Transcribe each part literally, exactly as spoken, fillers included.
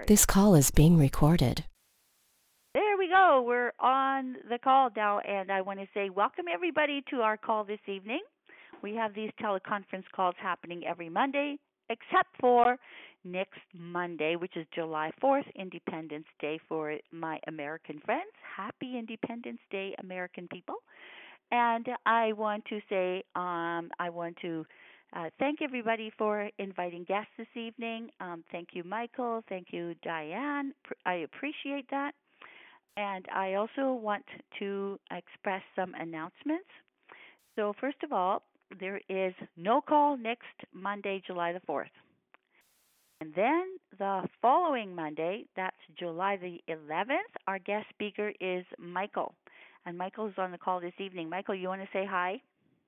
This call is being recorded. There we go. We're on the call now, and I want to say welcome everybody to our call this evening. We have these teleconference calls happening every Monday, except for next Monday, which is July fourth, Independence Day for my American friends. Happy Independence Day, American people. And I want to say, um, I want to uh, thank everybody for inviting guests this evening. Um, thank you, Michael. Thank you, Diane. I appreciate that. And I also want to express some announcements. So, first of all, there is no call next Monday, July the fourth. And then the following Monday, that's July the eleventh, our guest speaker is Michael. And Michael is on the call this evening. Michael, you want to say hi?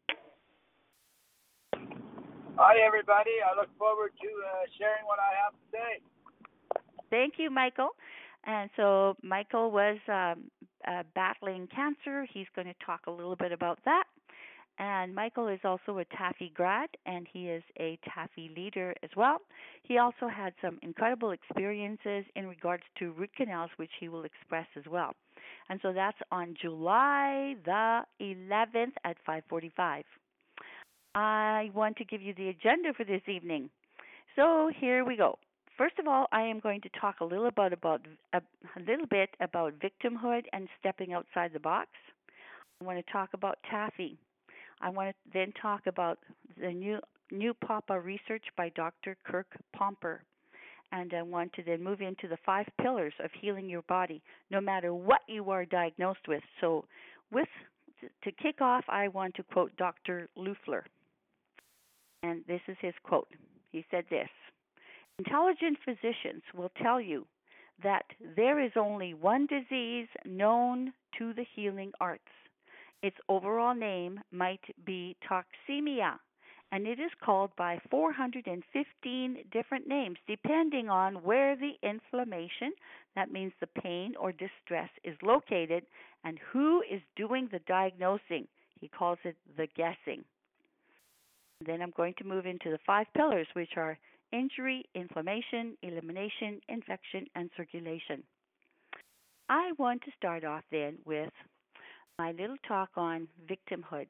Hi, everybody. I look forward to uh, sharing what I have to say. Thank you, Michael. And so Michael was um, uh, battling cancer. He's going to talk a little bit about that. And Michael is also a TAFE grad, and he is a TAFE leader as well. He also had some incredible experiences in regards to root canals, which he will express as well. And so that's on July the eleventh at five forty-five. I want to give you the agenda for this evening. So here we go. First of all, I am going to talk a little about, about a, a little bit about victimhood and stepping outside the box. I want to talk about TAFE. I want to then talk about the new new PAPA research by Doctor Kirk Pomper. And I want to then move into the five pillars of healing your body, no matter what you are diagnosed with. So with to kick off, I want to quote Doctor Loeffler. And this is his quote. He said this: "Intelligent physicians will tell you that there is only one disease known to the healing arts. Its overall name might be toxemia, and it is called by four hundred fifteen different names depending on where the inflammation, that means the pain or distress, is located and who is doing the diagnosing. He calls it the guessing." Then I'm going to move into the five pillars, which are injury, inflammation, elimination, infection, and circulation. I want to start off then with my little talk on victimhood.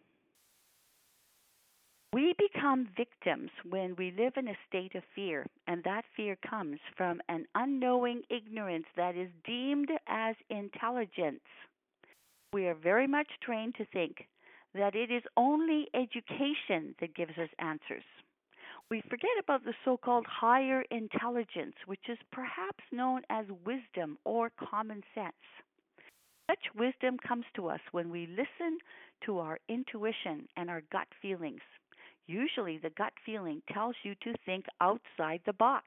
We become victims when we live in a state of fear, and that fear comes from an unknowing ignorance that is deemed as intelligence. We are very much trained to think that it is only education that gives us answers. We forget about the so-called higher intelligence, which is perhaps known as wisdom or common sense. Such wisdom comes to us when we listen to our intuition and our gut feelings. Usually the gut feeling tells you to think outside the box.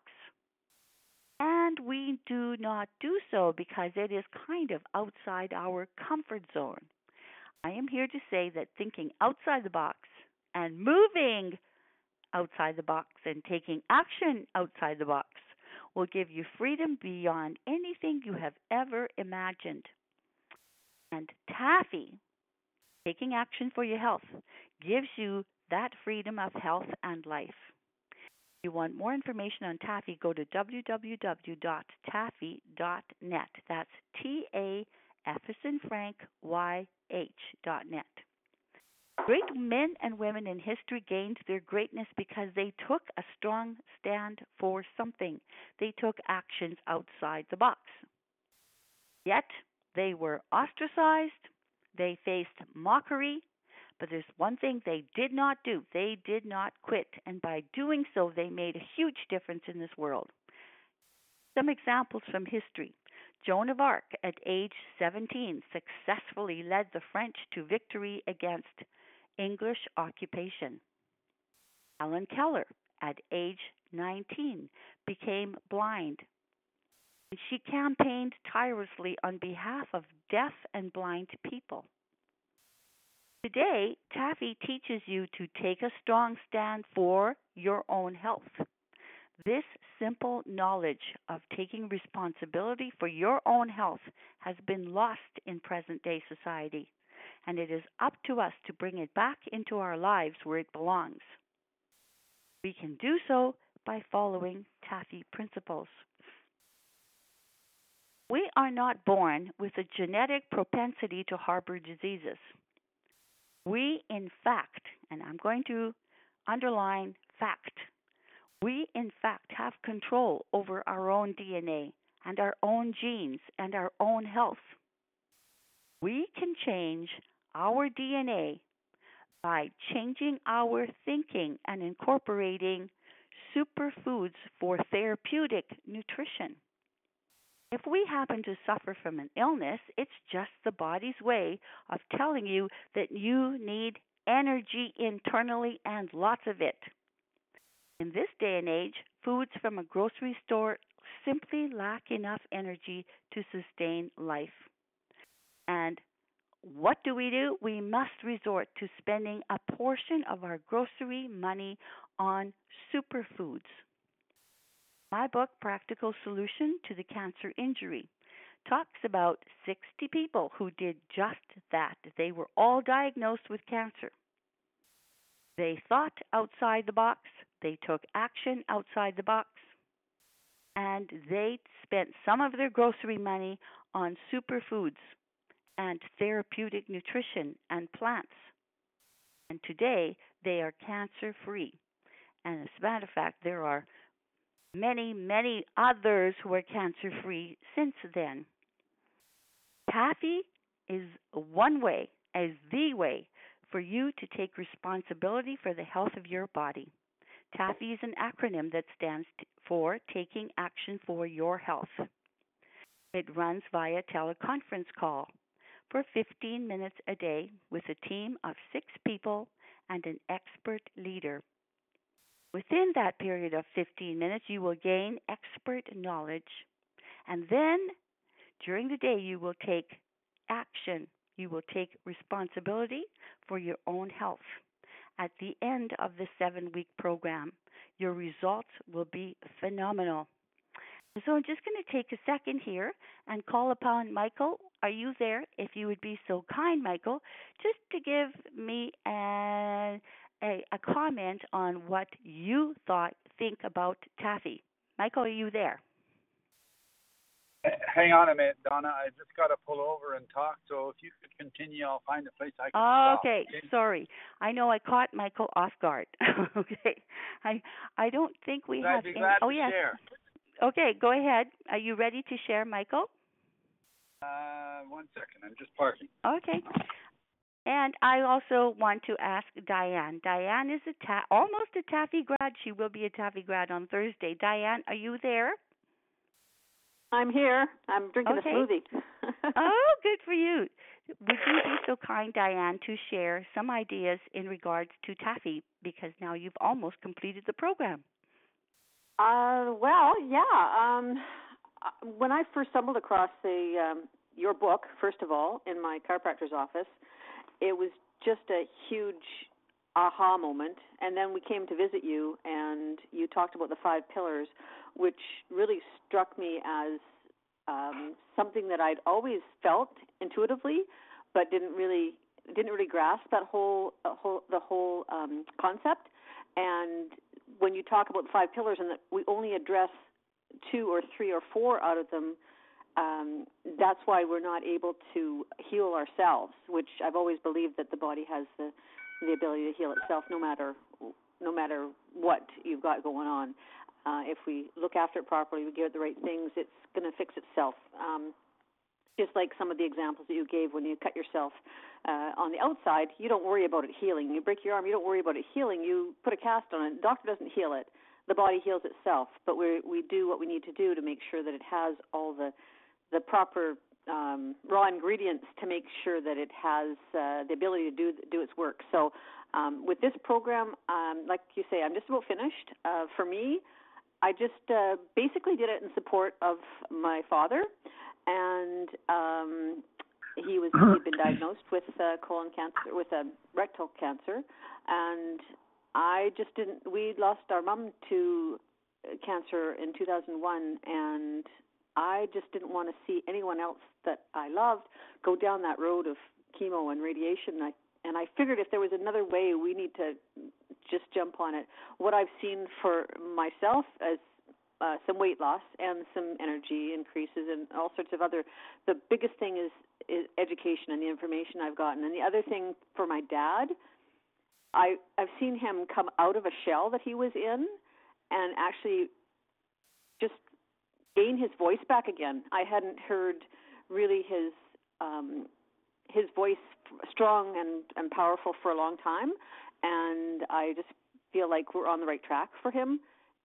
And we do not do so because it is kind of outside our comfort zone. I am here to say that thinking outside the box and moving outside the box and taking action outside the box will give you freedom beyond anything you have ever imagined. And TAFE, taking action for your health, gives you that freedom of health and life. If you want more information on TAFE, go to w w w dot tafe dot net. That's T A F as in Frank, Y H dot net. Great men and women in history gained their greatness because they took a strong stand for something. They took actions outside the box. Yet, they were ostracized, they faced mockery, but there's one thing they did not do. They did not quit, and by doing so, they made a huge difference in this world. Some examples from history. Joan of Arc, at age seventeen, successfully led the French to victory against English occupation. Helen Keller, at age nineteen, became blind. She campaigned tirelessly on behalf of deaf and blind people. Today, TAFE teaches you to take a strong stand for your own health. This simple knowledge of taking responsibility for your own health has been lost in present-day society, and it is up to us to bring it back into our lives where it belongs. We can do so by following TAFE principles. are not born with a genetic propensity to harbor diseases. We, in fact, and I'm going to underline fact, we, in fact, have control over our own D N A and our own genes and our own health. We can change our D N A by changing our thinking and incorporating superfoods for therapeutic nutrition. If we happen to suffer from an illness, it's just the body's way of telling you that you need energy internally and lots of it. In this day and age, foods from a grocery store simply lack enough energy to sustain life. And what do we do? We must resort to spending a portion of our grocery money on superfoods. My book, Practical Solution to the Cancer Injury, talks about sixty people who did just that. They were all diagnosed with cancer. They thought outside the box, they took action outside the box, and they spent some of their grocery money on superfoods and therapeutic nutrition and plants. And today, they are cancer-free. And as a matter of fact, there are many, many others who are cancer-free since then. Taffy is one way, is the way for you to take responsibility for the health of your body. Taffy is an acronym that stands for Taking Action for Your Health. It runs via teleconference call for fifteen minutes a day with a team of six people and an expert leader. Within that period of fifteen minutes, you will gain expert knowledge. And then, during the day, you will take action. You will take responsibility for your own health. At the end of the seven-week program, your results will be phenomenal. So I'm just going to take a second here and call upon Michael. Are you there? If you would be so kind, Michael, just to give me a, a, a comment on what you thought, think about Taffy. Michael, are you there? Hang on a minute, Donna. I just got to pull over and talk. So if you could continue, I'll find a place I can oh, stop. Okay. okay, sorry. I know I caught Michael off guard. okay, I I don't think we I'd have. be any, glad oh to yes. share. Okay, go ahead. Are you ready to share, Michael? Uh, one second. I'm just parking. Okay. And I also want to ask Diane. Diane is a ta- almost a Taffy grad. She will be a Taffy grad on Thursday. Diane, are you there? I'm here. I'm drinking okay. a smoothie. Oh, good for you. Would you be so kind, Diane, to share some ideas in regards to Taffy, because now you've almost completed the program? Uh, well, yeah. Um, when I first stumbled across the um, your book, first of all, in my chiropractor's office, it was just a huge aha moment. And then we came to visit you, and you talked about the five pillars, which really struck me as um, something that I'd always felt intuitively, but didn't really didn't really grasp that whole, uh, whole the whole um, concept. And when you talk about the five pillars and that we only address two or three or four out of them, um, that's why we're not able to heal ourselves, which I've always believed that the body has the, the ability to heal itself no matter no matter what you've got going on. Uh, if we look after it properly, we give it the right things, it's going to fix itself. Um, just like some of the examples that you gave when you cut yourself uh, on the outside, you don't worry about it healing. You break your arm, you don't worry about it healing. You put a cast on it. The doctor doesn't heal it. The body heals itself. But we we do what we need to do to make sure that it has all the the proper um, raw ingredients to make sure that it has uh, the ability to do do its work. So um, with this program, um, like you say, I'm just about finished. Uh, for me, I just uh, basically did it in support of my father. And um, he was he'd been diagnosed with uh, colon cancer, with a rectal cancer, and I just didn't. We lost our mom to cancer in two thousand one, and I just didn't want to see anyone else that I loved go down that road of chemo and radiation. I, and I figured if there was another way, we need to just jump on it. What I've seen for myself as uh, some weight loss and some energy increases and all sorts of other. The biggest thing is, is education and the information I've gotten. And the other thing for my dad, I, I've seen him come out of a shell that he was in and actually just gain his voice back again. I hadn't heard really his um, his voice strong and, and powerful for a long time, and I just feel like we're on the right track for him,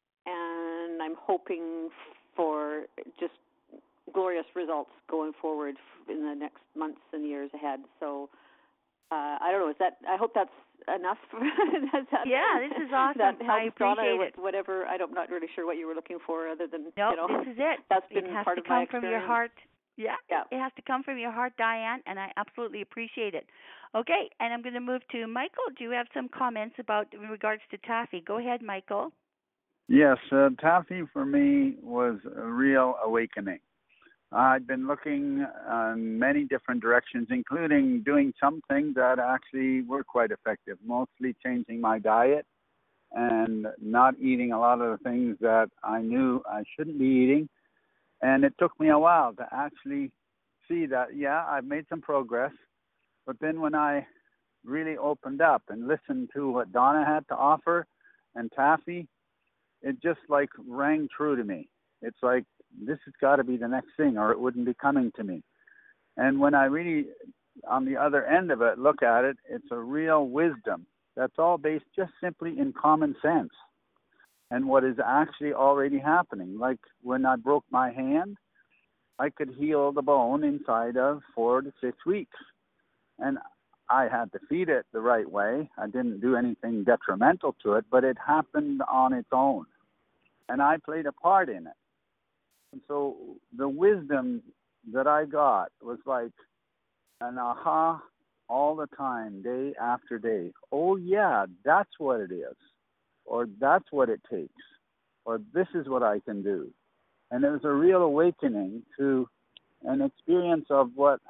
and I'm hoping for just glorious results going forward in the next months and years ahead. So uh, I don't know. Is that? I hope that's enough. that, yeah, this is awesome. That helps, I appreciate Donna, it. Whatever. I don't, I'm not really sure what you were looking for, other than no, you know. This is it. That's been it has part to of come my from experience. your heart. Yeah, yeah, it has to come from your heart, Diane, and I absolutely appreciate it. Okay, and I'm going to move to Michael. Do you have some comments about in regards to Taffy? Go ahead, Michael. Yes, uh, Taffy for me was a real awakening. I'd been looking in many different directions, including doing some things that actually were quite effective, mostly changing my diet and not eating a lot of the things that I knew I shouldn't be eating. And it took me a while to actually see that, yeah, I've made some progress. But then when I really opened up and listened to what Donna had to offer and Taffy, it just like rang true to me. It's like, this has got to be the next thing or it wouldn't be coming to me. And when I really, on the other end of it, look at it, it's a real wisdom that's all based just simply in common sense and what is actually already happening. Like when I broke my hand, I could heal the bone inside of four to six weeks. And I had to feed it the right way. I didn't do anything detrimental to it, but it happened on its own. And I played a part in it. And so the wisdom that I got was like an aha all the time, day after day. Oh, yeah, that's what it is. Or that's what it takes. Or this is what I can do. And it was a real awakening to an experience of what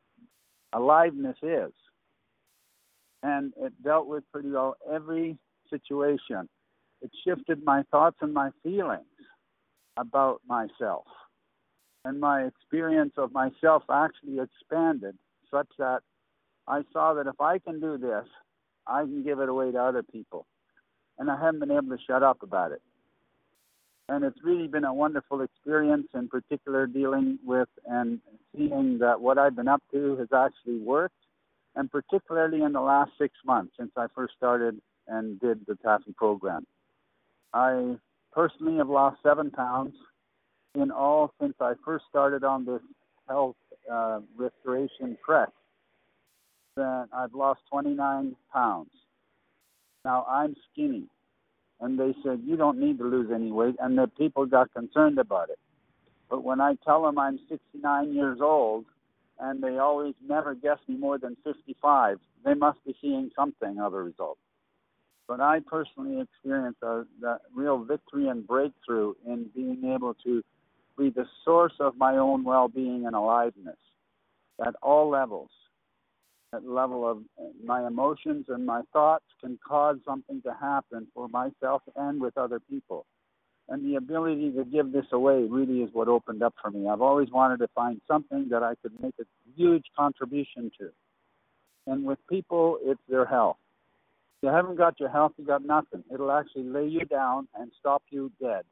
aliveness is. And it dealt with pretty well every situation. It shifted my thoughts and my feelings about myself. And my experience of myself actually expanded such that I saw that if I can do this, I can give it away to other people. And I haven't been able to shut up about it. And it's really been a wonderful experience, in particular dealing with and seeing that what I've been up to has actually worked, and particularly in the last six months since I first started and did the Taffy program. I personally have lost seven pounds in all since I first started on this health uh, restoration trek. Then I've lost twenty-nine pounds. Now I'm skinny. And they said, you don't need to lose any weight. And the people got concerned about it. But when I tell them I'm sixty-nine years old, and they always never guess me more than fifty-five, they must be seeing something of a result. But I personally experienced a, a real victory and breakthrough in being able to be the source of my own well-being and aliveness at all levels. At level of my emotions and my thoughts can cause something to happen for myself and with other people. And the ability to give this away really is what opened up for me. I've always wanted to find something that I could make a huge contribution to. And with people, it's their health. If you haven't got your health, you got nothing. It'll actually lay you down and stop you dead.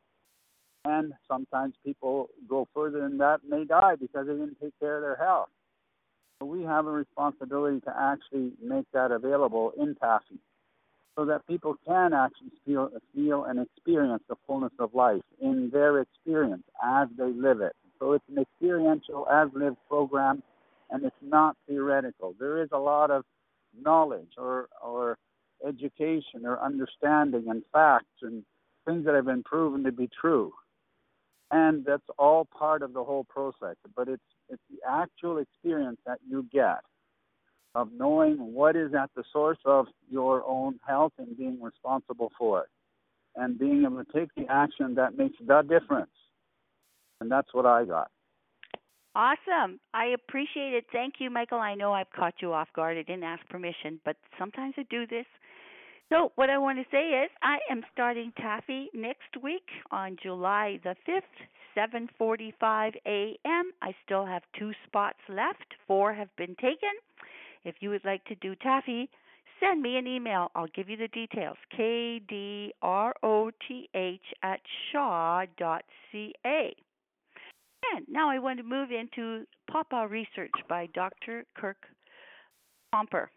And sometimes people go further than that and they die because they didn't take care of their health. So we have a responsibility to actually make that available in Taffy so that people can actually feel, feel and experience the fullness of life in their experience as they live it. So it's an experiential as-lived program, and it's not theoretical. There is a lot of knowledge or, or education or understanding and facts and things that have been proven to be true. And that's all part of the whole process. But it's it's the actual experience that you get of knowing what is at the source of your own health and being responsible for it. And being able to take the action that makes the difference. And that's what I got. Awesome. I appreciate it. Thank you, Michael. I know I've caught you off guard. I didn't ask permission, but sometimes I do this. So, what I want to say is, I am starting Taffy next week on July the fifth, seven forty-five a.m. I still have two spots left. Four have been taken. If you would like to do Taffy, send me an email. I'll give you the details. K D R O T H at shaw dot c a. And now I want to move into Pawpaw research by Doctor Kirk Pomper.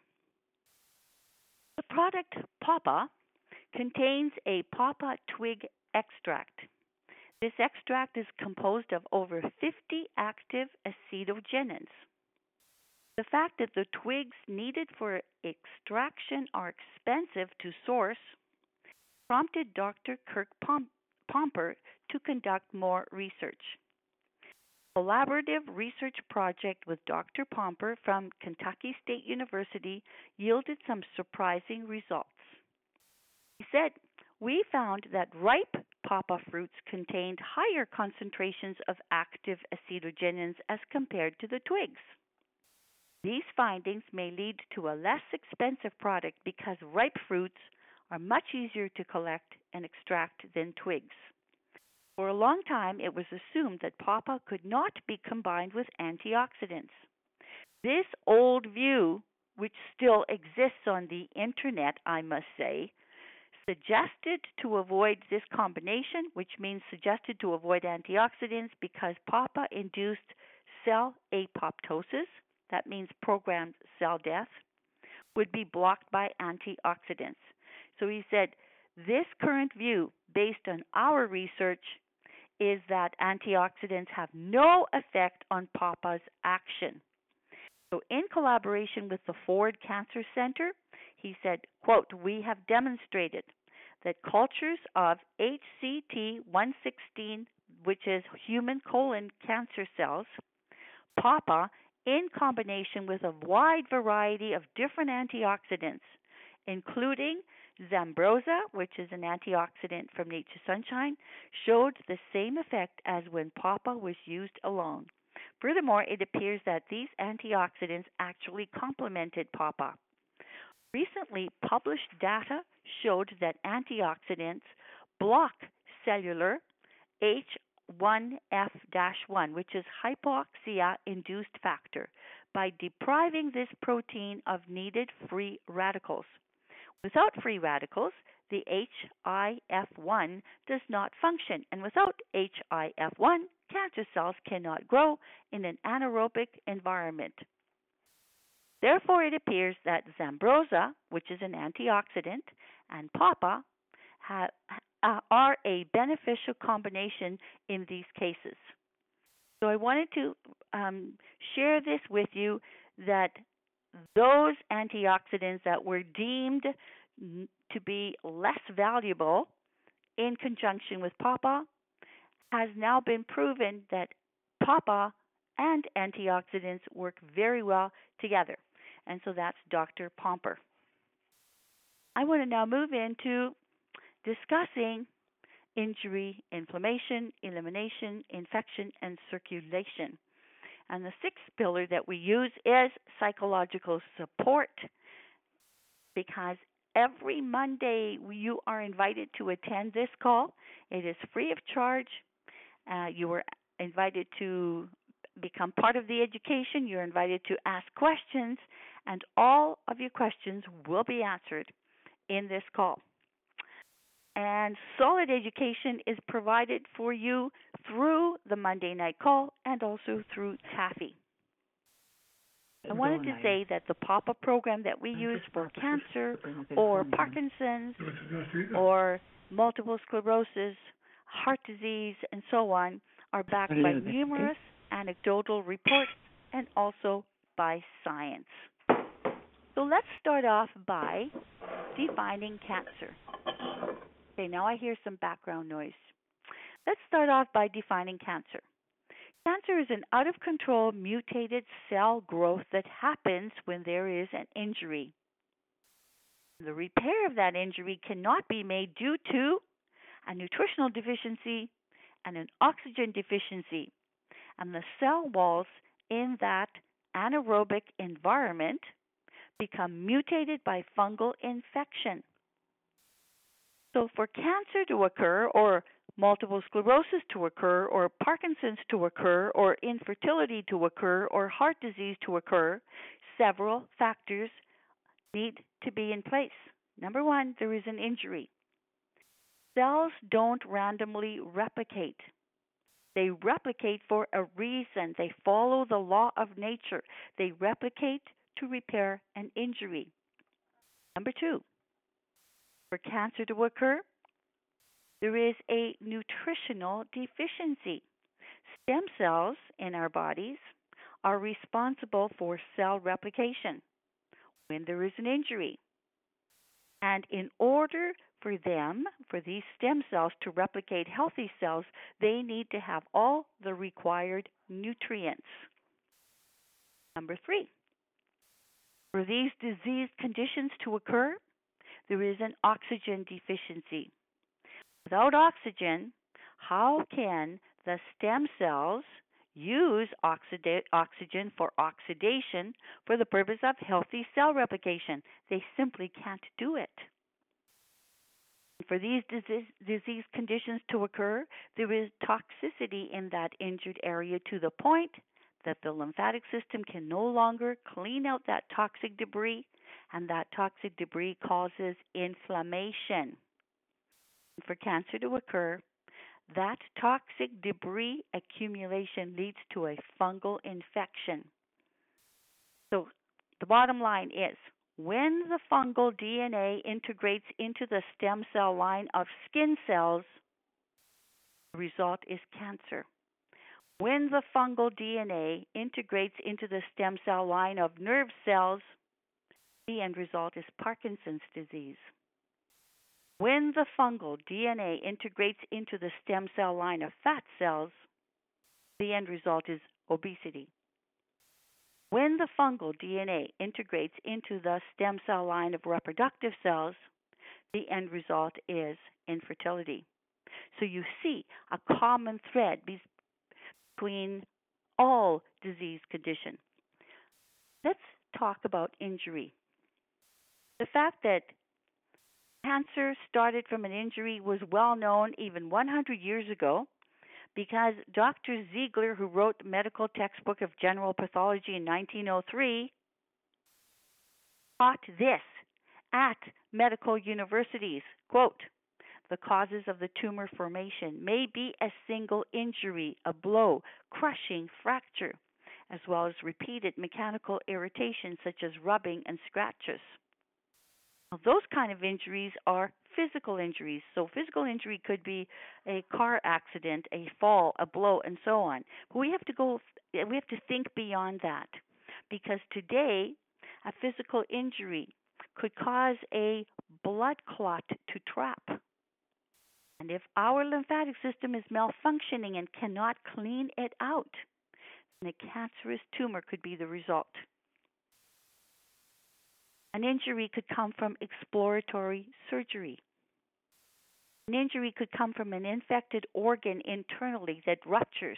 The product Pawpaw contains a pawpaw twig extract. This extract is composed of over fifty active acetogenins. The fact that the twigs needed for extraction are expensive to source prompted Doctor Kirk Pomper to conduct more research. A collaborative research project with Doctor Pomper from Kentucky State University yielded some surprising results. He said, "We found that ripe pawpaw fruits contained higher concentrations of active acetogenins as compared to the twigs. These findings may lead to a less expensive product because ripe fruits are much easier to collect and extract than twigs. For a long time, it was assumed that pawpaw could not be combined with antioxidants. This old view, which still exists on the internet, I must say, suggested to avoid this combination, which means suggested to avoid antioxidants because pawpaw induced cell apoptosis, that means programmed cell death, would be blocked by antioxidants. So he said, this current view, based on our research, is that antioxidants have no effect on pawpaw's action. So in collaboration with the Ford Cancer Center, he said, quote, we have demonstrated that cultures of H C T one sixteen, which is human colon cancer cells, pawpaw, in combination with a wide variety of different antioxidants, including Zambroza, which is an antioxidant from Nature's Sunshine, showed the same effect as when pawpaw was used alone. Furthermore, it appears that these antioxidants actually complemented pawpaw. Recently published data showed that antioxidants block cellular H one F one, which is hypoxia-induced factor, by depriving this protein of needed free radicals. Without free radicals, the H I F one does not function, and without H I F one, cancer cells cannot grow in an anaerobic environment. Therefore, it appears that Zambroza, which is an antioxidant, and pawpaw have, uh, are a beneficial combination in these cases. So I wanted to um, share this with you, that those antioxidants that were deemed to be less valuable in conjunction with pawpaw has now been proven that pawpaw and antioxidants work very well together. And so that's Doctor Pomper. I want to now move into discussing injury, inflammation, elimination, infection, and circulation. And the sixth pillar that we use is psychological support, because every Monday you are invited to attend this call. It is free of charge. Uh, you are invited to become part of the education. You're invited to ask questions, and all of your questions will be answered in this call. And solid education is provided for you through the Monday night call and also through Taffy. I wanted to say that the pawpaw program that we use for cancer or Parkinson's or multiple sclerosis, heart disease, and so on are backed by numerous anecdotal reports and also by science. So let's start off by defining cancer. Okay, now I hear some background noise. Let's start off by defining cancer. Cancer is an out-of-control mutated cell growth that happens when there is an injury. The repair of that injury cannot be made due to a nutritional deficiency and an oxygen deficiency, and the cell walls in that anaerobic environment become mutated by fungal infection. So for cancer to occur, or multiple sclerosis to occur, or Parkinson's to occur, or infertility to occur, or heart disease to occur, several factors need to be in place. Number one, there is an injury. Cells don't randomly replicate. They replicate for a reason. They follow the law of nature. They replicate to repair an injury. Number two, for cancer to occur, there is a nutritional deficiency. Stem cells in our bodies are responsible for cell replication when there is an injury. And in order for them, for these stem cells to replicate healthy cells, they need to have all the required nutrients. Number three, for these disease conditions to occur, there is an oxygen deficiency. Without oxygen, how can the stem cells use oxida- oxygen for oxidation for the purpose of healthy cell replication? They simply can't do it. For these disease, disease conditions to occur, there is toxicity in that injured area to the point that the lymphatic system can no longer clean out that toxic debris, and that toxic debris causes inflammation. For cancer to occur, that toxic debris accumulation leads to a fungal infection. So the bottom line is, when the fungal D N A integrates into the stem cell line of skin cells, the result is cancer. When the fungal D N A integrates into the stem cell line of nerve cells, the end result is Parkinson's disease. When the fungal D N A integrates into the stem cell line of fat cells, the end result is obesity. When the fungal D N A integrates into the stem cell line of reproductive cells, the end result is infertility. So you see a common thread between all disease conditions. Let's talk about injury. The fact that cancer started from an injury was well known even one hundred years ago, because Doctor Ziegler, who wrote the medical textbook of general pathology in nineteen oh three, taught this at medical universities. Quote, "The causes of the tumor formation may be a single injury, a blow, crushing, fracture, as well as repeated mechanical irritation such as rubbing and scratches." Now, those kind of injuries are physical injuries. So physical injury could be a car accident, a fall, a blow, and so on. But we have to go, we have to think beyond that, because today a physical injury could cause a blood clot to trap. And if our lymphatic system is malfunctioning and cannot clean it out, then a cancerous tumor could be the result. An injury could come from exploratory surgery. An injury could come from an infected organ internally that ruptures.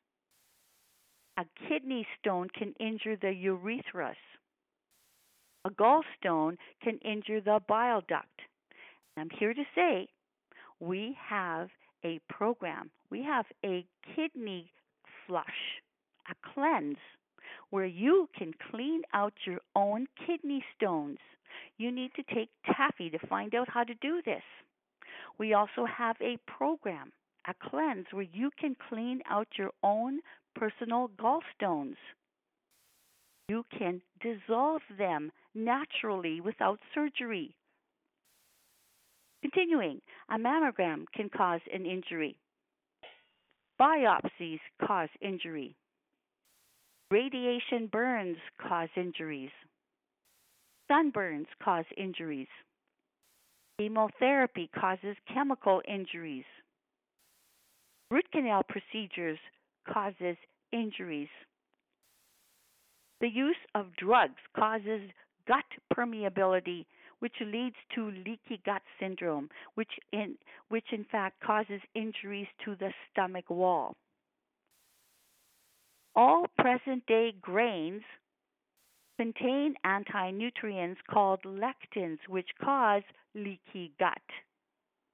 A kidney stone can injure the urethra. A gallstone can injure the bile duct. I'm here to say we have a program. We have a kidney flush, a cleanse, where you can clean out your own kidney stones. You need to take Taffy to find out how to do this. We also have a program, a cleanse, where you can clean out your own personal gallstones. You can dissolve them naturally without surgery. Continuing, a mammogram can cause an injury. Biopsies cause injury. Radiation burns cause injuries. Sunburns cause injuries. Chemotherapy causes chemical injuries. Root canal procedures causes injuries. The use of drugs causes gut permeability, which leads to leaky gut syndrome, which in, which in fact causes injuries to the stomach wall. All present-day grains contain anti-nutrients called lectins, which cause leaky gut.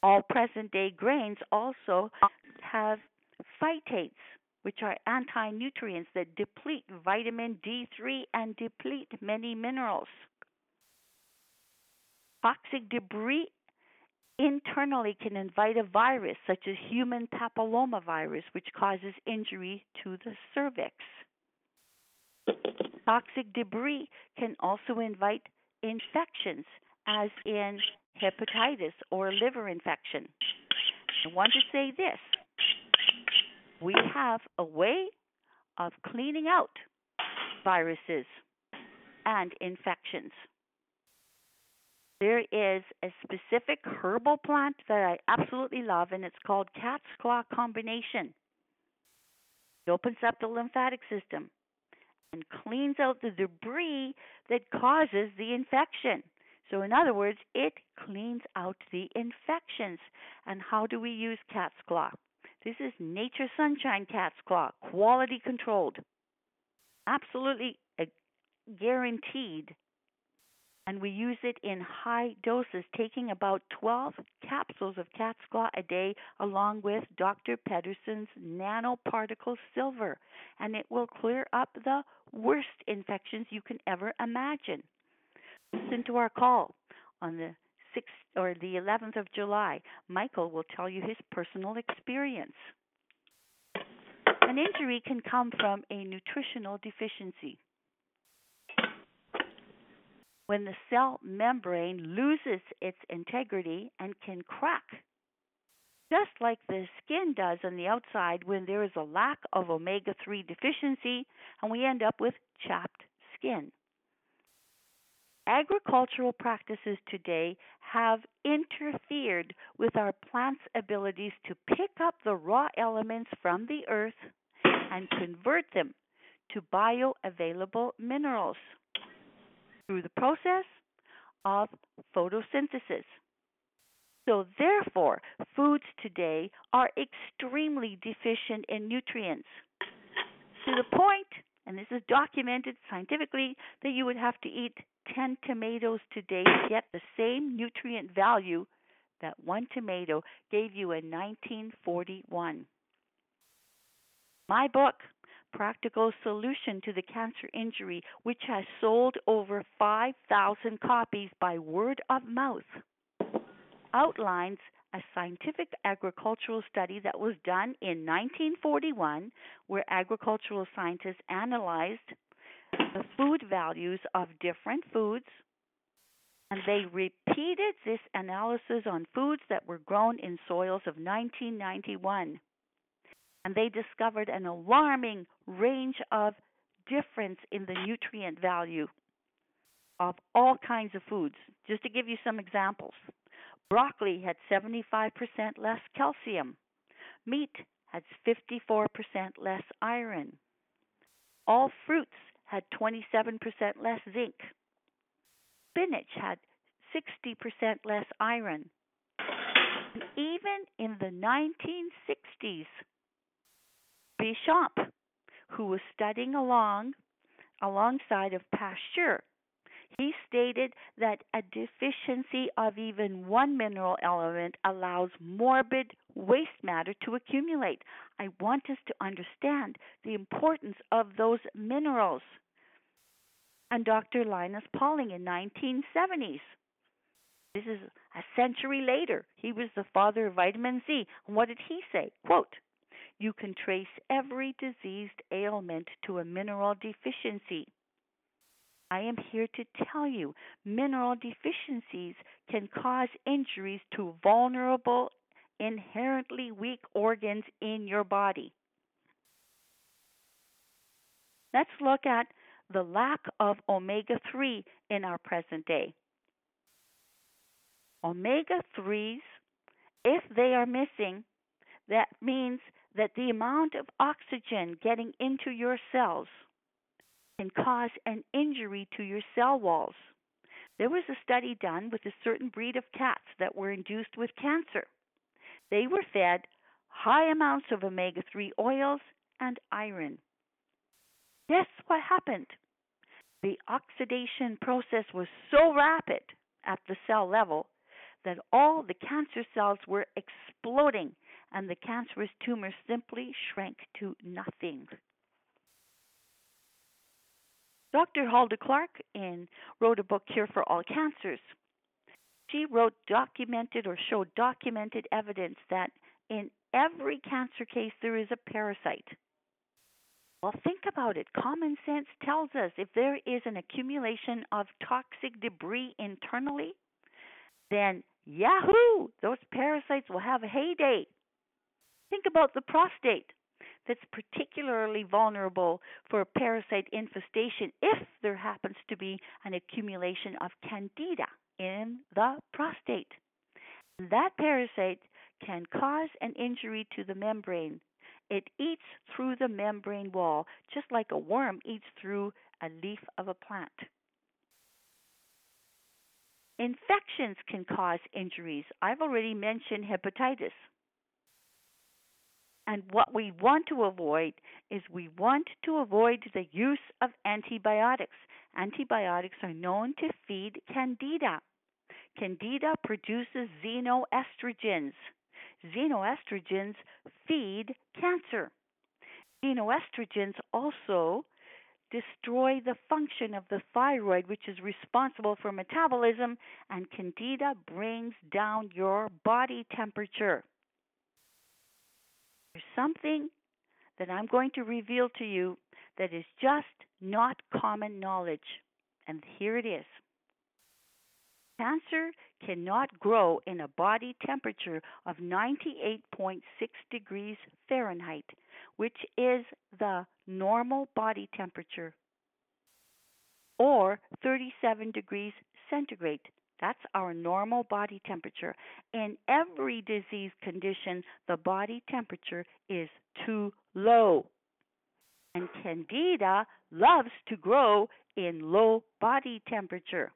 All present day grains also have phytates, which are anti-nutrients that deplete vitamin D three and deplete many minerals. Toxic debris internally can invite a virus such as human papillomavirus, which causes injury to the cervix. Toxic debris can also invite infections, as in hepatitis or liver infection. I want to say this. We have a way of cleaning out viruses and infections. There is a specific herbal plant that I absolutely love, and it's called cat's claw combination. It opens up the lymphatic system and cleans out the debris that causes the infection. So in other words, it cleans out the infections. And how do we use cat's claw? This is Nature Sunshine cat's claw, quality controlled, absolutely guaranteed. And we use it in high doses, taking about twelve capsules of cat's claw a day, along with Doctor Pedersen's nanoparticle silver, and it will clear up the worst infections you can ever imagine. Listen to our call on the sixth or the eleventh of July. Michael will tell you his personal experience. An injury can come from a nutritional deficiency. When the cell membrane loses its integrity and can crack, just like the skin does on the outside when there is a lack of omega three deficiency, and we end up with chapped skin. Agricultural practices today have interfered with our plants' abilities to pick up the raw elements from the earth and convert them to bioavailable minerals through the process of photosynthesis. So therefore, foods today are extremely deficient in nutrients, to the point, and this is documented scientifically, that you would have to eat ten tomatoes today to get the same nutrient value that one tomato gave you in nineteen forty-one. My book, Practical Solution to the Cancer Injury, which has sold over five thousand copies by word of mouth, outlines a scientific agricultural study that was done in nineteen forty-one, where agricultural scientists analyzed the food values of different foods, and they repeated this analysis on foods that were grown in soils of nineteen ninety-one. And they discovered an alarming range of difference in the nutrient value of all kinds of foods. Just to give you some examples, broccoli had seventy-five percent less calcium. Meat had fifty-four percent less iron. All fruits had twenty-seven percent less zinc. Spinach had sixty percent less iron. And even in the nineteen sixties, Bishop, who was studying along alongside of Pasteur, he stated that a deficiency of even one mineral element allows morbid waste matter to accumulate. I want us to understand the importance of those minerals. And Doctor Linus Pauling in nineteen seventies. This is a century later. He was the father of vitamin C. And what did he say? Quote, "You can trace every diseased ailment to a mineral deficiency. I am here to tell you mineral deficiencies can cause injuries to vulnerable, inherently weak organs in your body." Let's look at the lack of omega three in our present day. Omega threes, if they are missing, that means that the amount of oxygen getting into your cells can cause an injury to your cell walls. There was a study done with a certain breed of cats that were induced with cancer. They were fed high amounts of omega three oils and iron. Guess what happened? The oxidation process was so rapid at the cell level that all the cancer cells were exploding and the cancerous tumor simply shrank to nothing. Doctor Hulda Clark in, wrote a book, Cure for All Cancers. She wrote documented or showed documented evidence that in every cancer case there is a parasite. Well, think about it. Common sense tells us if there is an accumulation of toxic debris internally, then yahoo, those parasites will have a heyday. Think about the prostate. That's particularly vulnerable for parasite infestation if there happens to be an accumulation of candida in the prostate. That parasite can cause an injury to the membrane. It eats through the membrane wall, just like a worm eats through a leaf of a plant. Infections can cause injuries. I've already mentioned hepatitis. And what we want to avoid is we want to avoid the use of antibiotics. Antibiotics are known to feed candida. Candida produces xenoestrogens. Xenoestrogens feed cancer. Xenoestrogens also destroy the function of the thyroid, which is responsible for metabolism, and candida brings down your body temperature. There's something that I'm going to reveal to you that is just not common knowledge, and here it is. Cancer cannot grow in a body temperature of ninety-eight point six degrees Fahrenheit, which is the normal body temperature, or thirty-seven degrees centigrade. That's our normal body temperature. In every disease condition, the body temperature is too low. And candida loves to grow in low body temperature.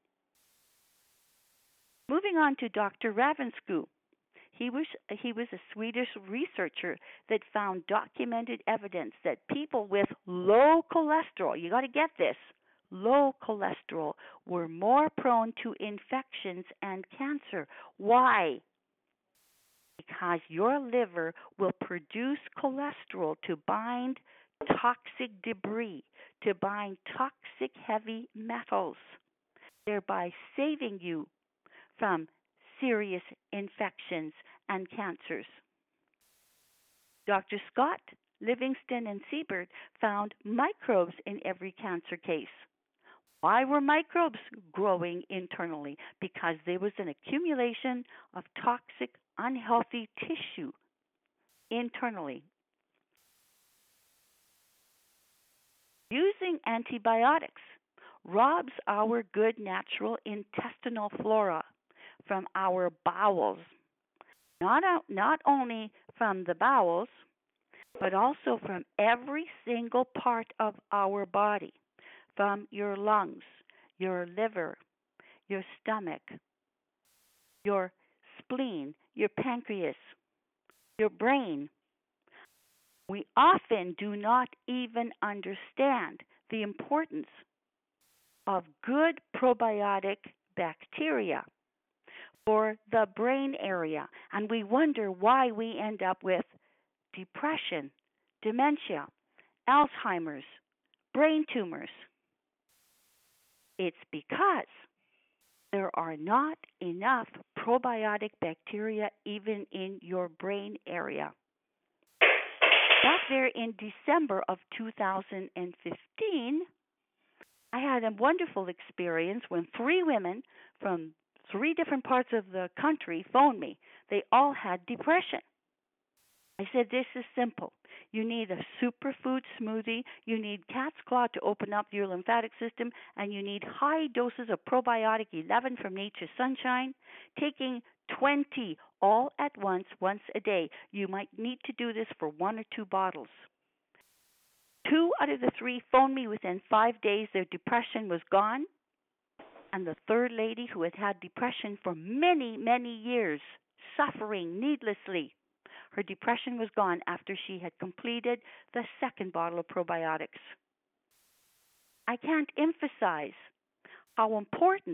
Moving on to Doctor Ravenscu. He was, he was a Swedish researcher that found documented evidence that people with low cholesterol, you got to get this, low cholesterol, were more prone to infections and cancer. Why? Because your liver will produce cholesterol to bind toxic debris, to bind toxic heavy metals, thereby saving you from serious infections and cancers. Doctor Scott, Livingston, and Siebert found microbes in every cancer case. Why were microbes growing internally? Because there was an accumulation of toxic, unhealthy tissue internally. Using antibiotics robs our good natural intestinal flora from our bowels. Not, not only from the bowels, but also from every single part of our body. From your lungs, your liver, your stomach, your spleen, your pancreas, your brain. We often do not even understand the importance of good probiotic bacteria for the brain area, and we wonder why we end up with depression, dementia, Alzheimer's, brain tumors. It's because there are not enough probiotic bacteria even in your brain area. Back there in December of two thousand fifteen, I had a wonderful experience when three women from three different parts of the country phoned me. They all had depression. I said, this is simple. You need a superfood smoothie, you need cat's claw to open up your lymphatic system, and you need high doses of probiotic eleven from Nature's Sunshine, taking twenty all at once, once a day. You might need to do this for one or two bottles. Two out of the three phoned me within five days. Their depression was gone. And the third lady, who had had depression for many, many years, suffering needlessly, her depression was gone after she had completed the second bottle of probiotics. I can't emphasize how important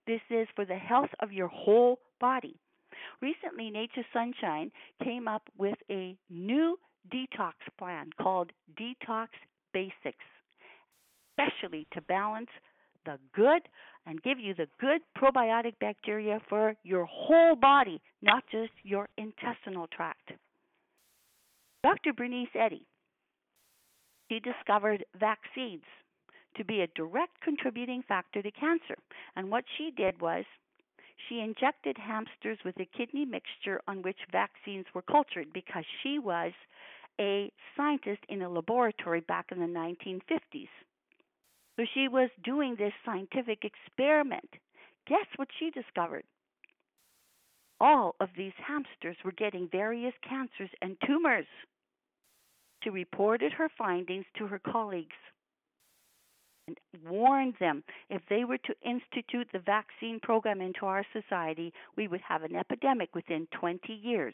this is for the health of your whole body. Recently, Nature's Sunshine came up with a new detox plan called Detox Basics, especially to balance the good and give you the good probiotic bacteria for your whole body, not just your intestinal tract. Doctor Bernice Eddy, she discovered vaccines to be a direct contributing factor to cancer. And what she did was she injected hamsters with a kidney mixture on which vaccines were cultured because she was a scientist in a laboratory back in the nineteen fifties. So she was doing this scientific experiment. Guess what she discovered? All of these hamsters were getting various cancers and tumors. She reported her findings to her colleagues and warned them if they were to institute the vaccine program into our society, we would have an epidemic within twenty years.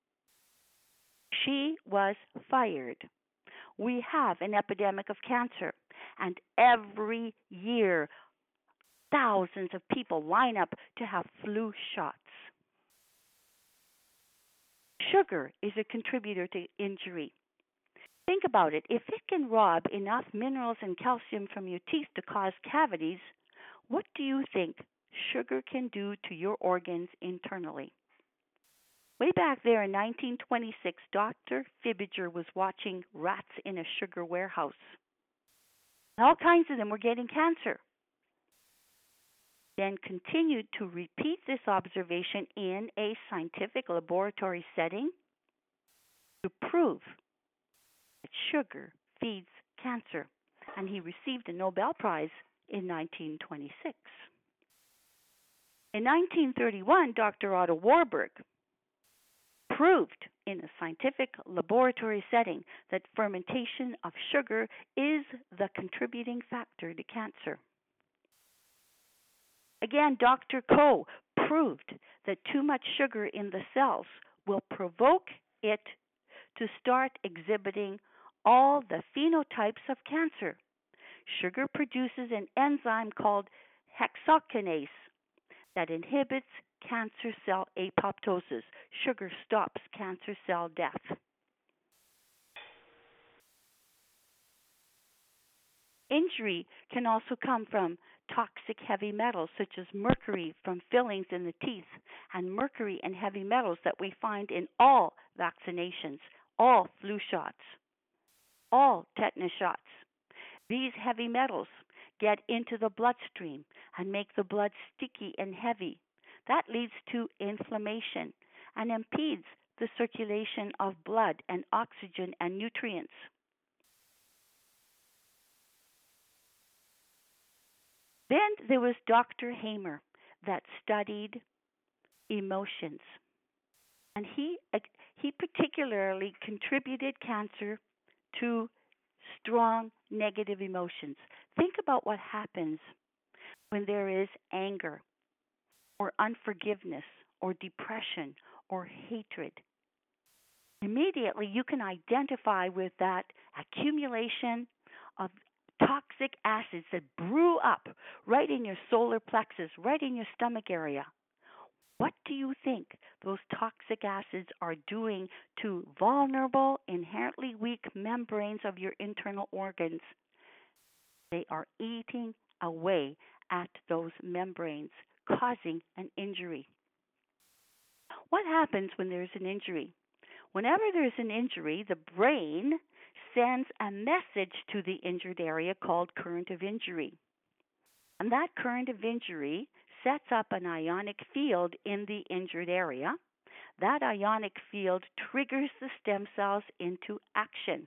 She was fired. We have an epidemic of cancer, and every year thousands of people line up to have flu shots. Sugar is a contributor to injury. Think about it. If it can rob enough minerals and calcium from your teeth to cause cavities, what do you think sugar can do to your organs internally? Way back there in nineteen twenty-six, Doctor Fibiger was watching rats in a sugar warehouse. All kinds of them were getting cancer. Then continued to repeat this observation in a scientific laboratory setting to prove that sugar feeds cancer. And he received a Nobel Prize in nineteen twenty-six. In nineteen thirty-one, Doctor Otto Warburg proved in a scientific laboratory setting that fermentation of sugar is the contributing factor to cancer. Again, Doctor Koh proved that too much sugar in the cells will provoke it to start exhibiting all the phenotypes of cancer. Sugar produces an enzyme called hexokinase that inhibits cancer cell apoptosis. Sugar stops cancer cell death. Injury can also come from toxic heavy metals such as mercury from fillings in the teeth, and mercury and heavy metals that we find in all vaccinations, all flu shots, all tetanus shots. These heavy metals get into the bloodstream and make the blood sticky and heavy. That leads to inflammation and impedes the circulation of blood and oxygen and nutrients. Then there was Doctor Hamer that studied emotions. And he he particularly contributed cancer to strong negative emotions. Think about what happens when there is anger or unforgiveness or depression or hatred. Immediately you can identify with that accumulation of toxic acids that brew up right in your solar plexus, right in your stomach area. What do you think those toxic acids are doing to vulnerable, inherently weak membranes of your internal organs? They are eating away at those membranes, causing an injury. What happens when there's an injury? Whenever there's an injury, the brain sends a message to the injured area called current of injury. And that current of injury sets up an ionic field in the injured area. That ionic field triggers the stem cells into action.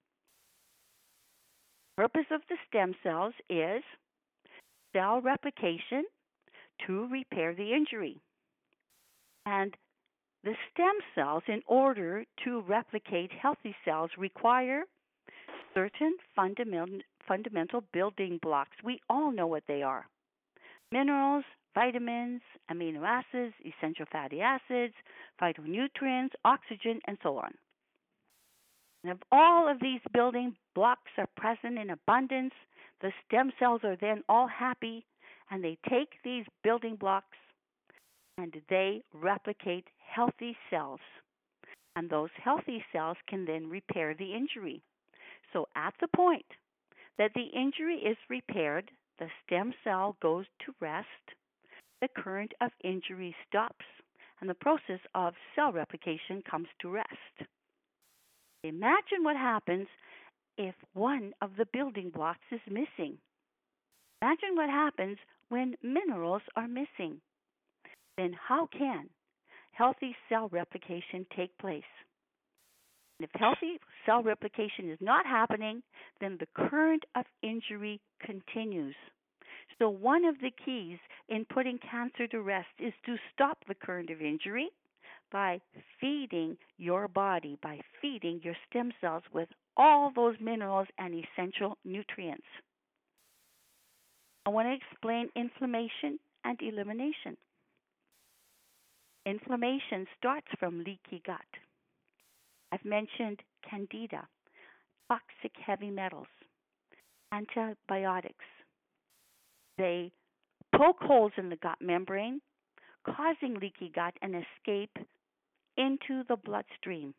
The purpose of the stem cells is cell replication to repair the injury. And the stem cells, in order to replicate healthy cells, require certain fundamental, fundamental building blocks. We all know what they are. Minerals, vitamins, amino acids, essential fatty acids, phytonutrients, oxygen, and so on. And if all of these building blocks are present in abundance, the stem cells are then all happy and they take these building blocks and they replicate healthy cells. And those healthy cells can then repair the injury. So at the point that the injury is repaired, the stem cell goes to rest, the current of injury stops, and the process of cell replication comes to rest. Imagine what happens if one of the building blocks is missing. Imagine what happens when minerals are missing. Then how can healthy cell replication take place? And if healthy cell replication is not happening, then the current of injury continues. So one of the keys in putting cancer to rest is to stop the current of injury by feeding your body, by feeding your stem cells with all those minerals and essential nutrients. I want to explain inflammation and elimination. Inflammation starts from leaky gut. I've mentioned candida, toxic heavy metals, antibiotics. They poke holes in the gut membrane, causing leaky gut and escape into the bloodstream.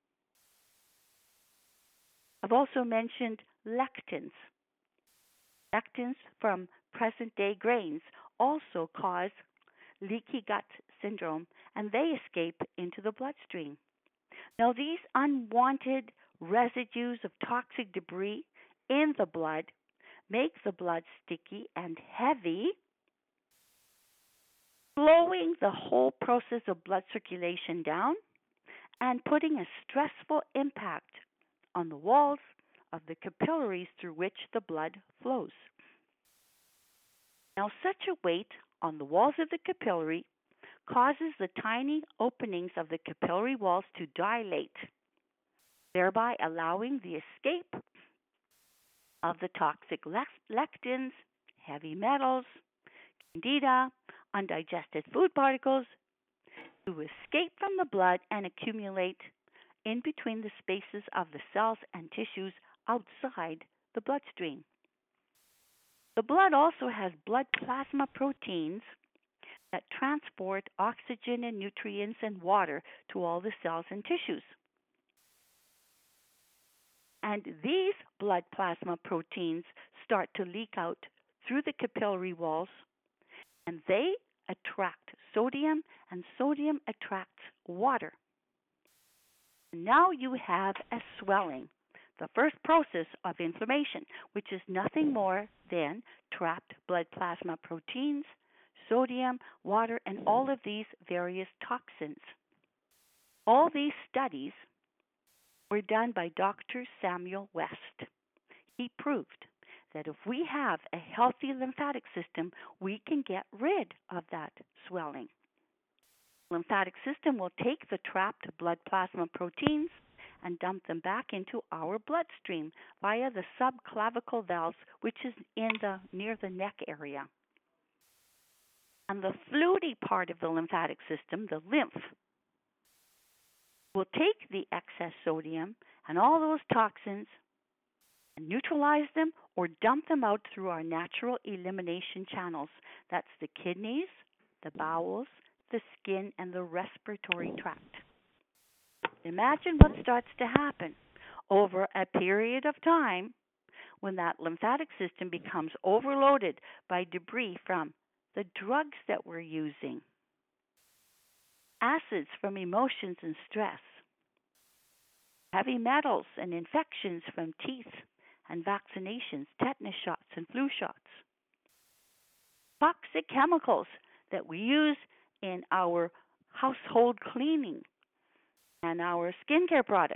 I've also mentioned lectins. Lectins from present-day grains also cause leaky gut syndrome, and they escape into the bloodstream. Now, these unwanted residues of toxic debris in the blood make the blood sticky and heavy, slowing the whole process of blood circulation down and putting a stressful impact on the walls of the capillaries through which the blood flows. Now, such a weight on the walls of the capillary causes the tiny openings of the capillary walls to dilate, thereby allowing the escape of the toxic lectins, heavy metals, candida, undigested food particles to escape from the blood and accumulate in between the spaces of the cells and tissues outside the bloodstream. The blood also has blood plasma proteins that transport oxygen and nutrients and water to all the cells and tissues. And these blood plasma proteins start to leak out through the capillary walls, and they attract sodium, and sodium attracts water. Now you have a swelling, the first process of inflammation, which is nothing more than trapped blood plasma proteins, sodium, water, and all of these various toxins. All these studies were done by Doctor Samuel West. He proved that if we have a healthy lymphatic system, we can get rid of that swelling. The lymphatic system will take the trapped blood plasma proteins and dump them back into our bloodstream via the subclavicle valves, which is in the near the neck area. And the fluty part of the lymphatic system, the lymph, will take the excess sodium and all those toxins and neutralize them or dump them out through our natural elimination channels. That's the kidneys, the bowels, the skin, and the respiratory tract. Imagine what starts to happen over a period of time when that lymphatic system becomes overloaded by debris from the drugs that we're using, acids from emotions and stress, heavy metals and infections from teeth and vaccinations, tetanus shots and flu shots, toxic chemicals that we use in our household cleaning and our skincare products.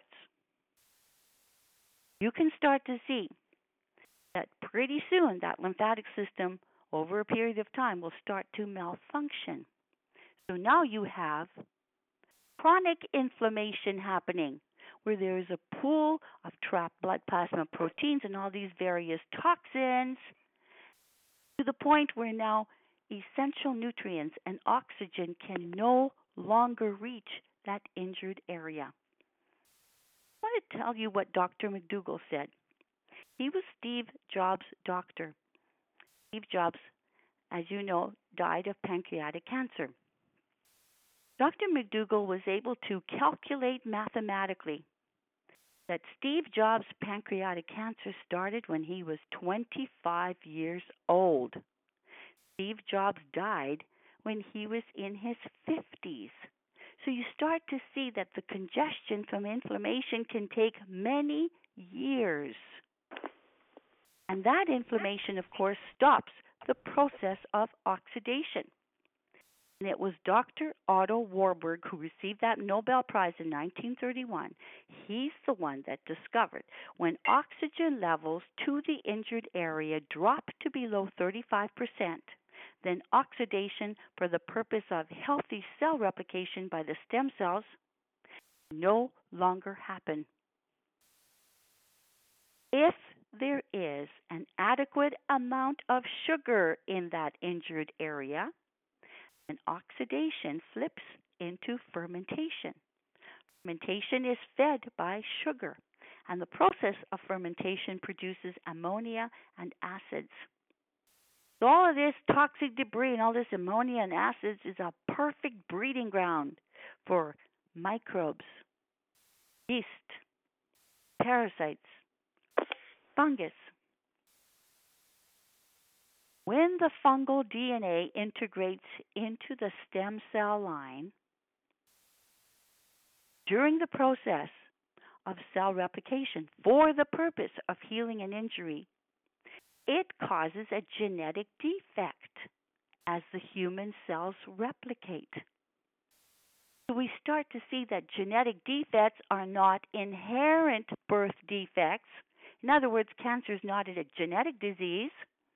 You can start to see that pretty soon that lymphatic system over a period of time will start to malfunction. So now you have chronic inflammation happening where there is a pool of trapped blood plasma proteins and all these various toxins to the point where now essential nutrients and oxygen can no longer reach that injured area. I want to tell you what Doctor McDougall said. He was Steve Jobs' doctor. Steve Jobs as you know, died of pancreatic cancer. Doctor McDougall was able to calculate mathematically that Steve Jobs' pancreatic cancer started when he was twenty-five years old. Steve Jobs died when he was in his fifties. So you start to see that the congestion from inflammation can take many years. And that inflammation, of course, stops the process of oxidation. And it was Doctor Otto Warburg who received that Nobel Prize in nineteen thirty-one. He's the one that discovered when oxygen levels to the injured area drop to below thirty-five percent, then oxidation for the purpose of healthy cell replication by the stem cells no longer happen. If there is an adequate amount of sugar in that injured area, then oxidation flips into fermentation. Fermentation is fed by sugar, and the process of fermentation produces ammonia and acids. So all of this toxic debris and all this ammonia and acids is a perfect breeding ground for microbes, yeast, parasites, fungus. When the fungal D N A integrates into the stem cell line, during the process of cell replication for the purpose of healing an injury, it causes a genetic defect as the human cells replicate. So we start to see that genetic defects are not inherent birth defects. In other words, cancer is not a genetic disease.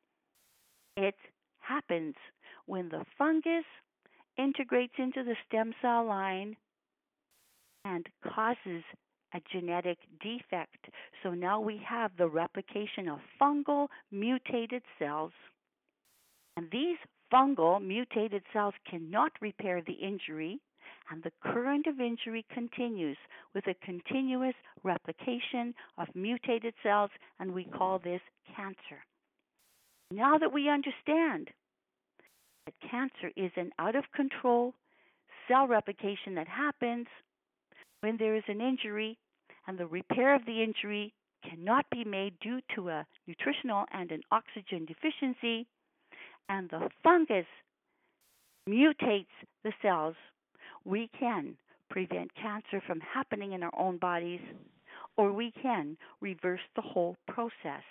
It happens when the fungus integrates into the stem cell line and causes a genetic defect. So now we have the replication of fungal mutated cells. And these fungal mutated cells cannot repair the injury, and the current of injury continues with a continuous replication of mutated cells, and we call this cancer. Now that we understand that cancer is an out-of-control cell replication that happens when there is an injury and the repair of the injury cannot be made due to a nutritional and an oxygen deficiency, and the fungus mutates the cells, we can prevent cancer from happening in our own bodies, or we can reverse the whole process.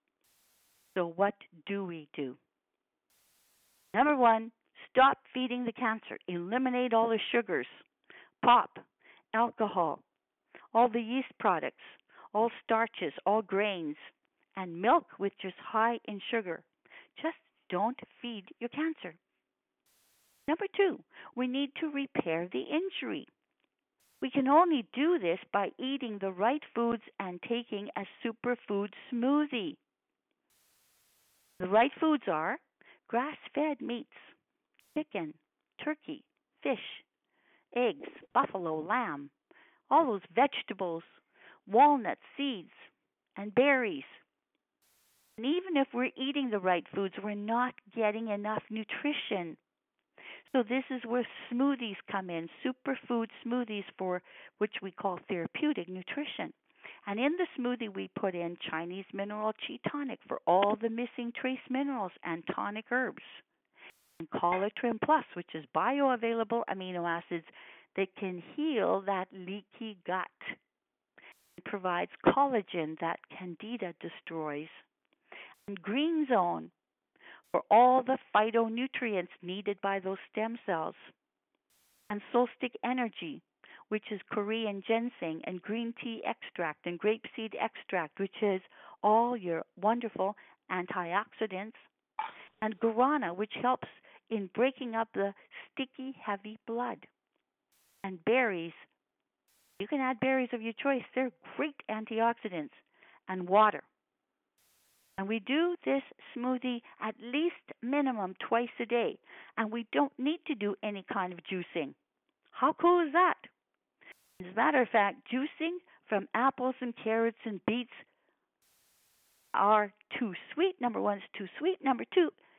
So what do we do? Number one, stop feeding the cancer. Eliminate all the sugars, pop, alcohol, all the yeast products, all starches, all grains, and milk which is high in sugar. Just don't feed your cancer. Number two, we need to repair the injury. We can only do this by eating the right foods and taking a superfood smoothie. The right foods are grass-fed meats, chicken, turkey, fish, eggs, buffalo, lamb, all those vegetables, walnuts, seeds, and berries. And even if we're eating the right foods, we're not getting enough nutrition. So this is where smoothies come in, superfood smoothies for which we call therapeutic nutrition. And in the smoothie, we put in Chinese mineral Qi tonic for all the missing trace minerals and tonic herbs. And Colatrim Plus, which is bioavailable amino acids that can heal that leaky gut. It provides collagen that Candida destroys. And Green Zone for all the phytonutrients needed by those stem cells. And Solstic Energy, which is Korean ginseng and green tea extract and grapeseed extract, which is all your wonderful antioxidants. And Guarana, which helps in breaking up the sticky, heavy blood. And berries, you can add berries of your choice. They're great antioxidants. And water. And we do this smoothie at least minimum twice a day. And we don't need to do any kind of juicing. How cool is that? As a matter of fact, juicing from apples and carrots and beets are too sweet. Number one, it's too sweet. Number two,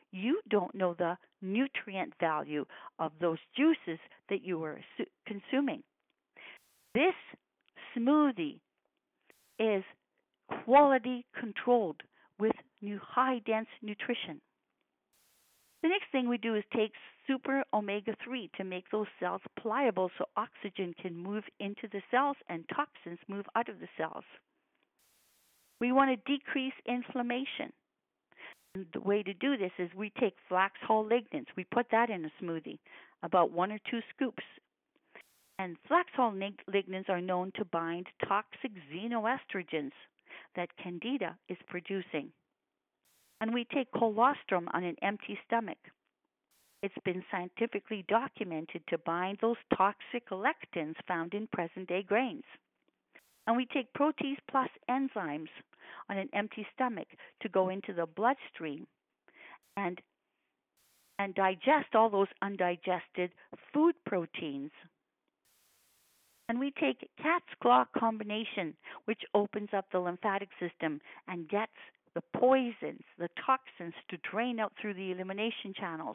you don't know the nutrient value of those juices that you are consuming. This smoothie is quality controlled with new high dense nutrition. The next thing we do is take super omega three to make those cells pliable so oxygen can move into the cells and toxins move out of the cells. We want to decrease inflammation. And the way to do this is we take flax hull lignans. We put that in a smoothie, about one or two scoops. And flax hull lignans are known to bind toxic xenoestrogens that Candida is producing. And we take colostrum on an empty stomach. It's been scientifically documented to bind those toxic lectins found in present-day grains. And we take Protease Plus enzymes on an empty stomach to go into the bloodstream and and digest all those undigested food proteins. And we take cat's claw combination, which opens up the lymphatic system and gets the poisons, the toxins to drain out through the elimination channels.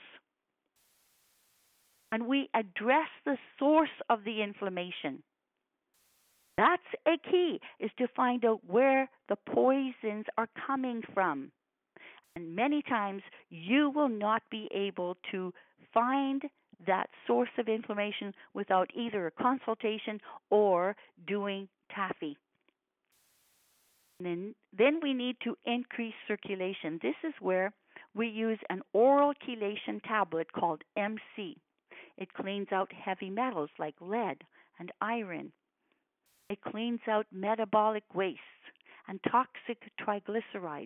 And we address the source of the inflammation. That's a key, is to find out where the poisons are coming from. And many times you will not be able to find that source of inflammation without either a consultation or doing taffy. And then, then we need to increase circulation. This is where we use an oral chelation tablet called M C. It cleans out heavy metals like lead and iron. It cleans out metabolic wastes and toxic triglycerides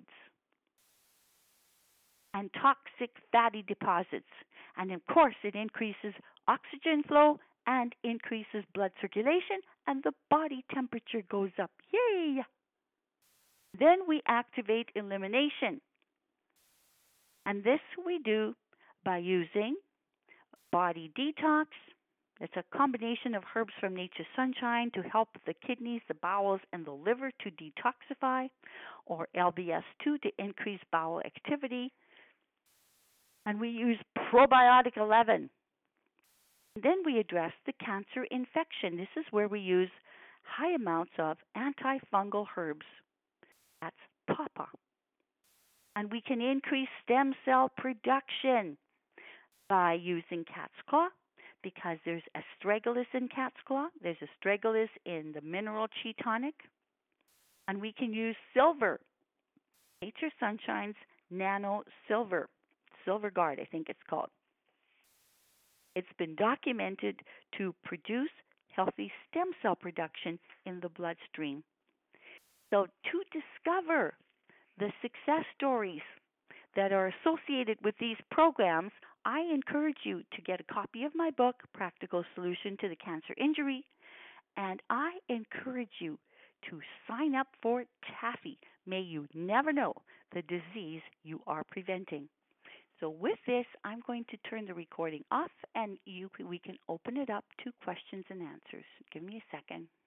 and toxic fatty deposits. And of course, it increases oxygen flow and increases blood circulation, and the body temperature goes up. Yay! Then we activate elimination. And this we do by using Body Detox. It's a combination of herbs from nature's sunshine to help the kidneys, the bowels, and the liver to detoxify, or L B S two to increase bowel activity. And we use Probiotic eleven. Then we address the cancer infection. This is where we use high amounts of antifungal herbs. That's Papa. And we can increase stem cell production by using cat's claw, because there's astragalus in cat's claw. There's astragalus in the mineral chi tonic. And we can use silver, Nature Sunshine's Nano Silver, Silver Guard, I think it's called. It's been documented to produce healthy stem cell production in the bloodstream. So to discover the success stories that are associated with these programs, I encourage you to get a copy of my book, Practical Solution to the Cancer Injury, and I encourage you to sign up for Taffy. May you never know the disease you are preventing. So with this, I'm going to turn the recording off, and you we can open it up to questions and answers. Give me a second.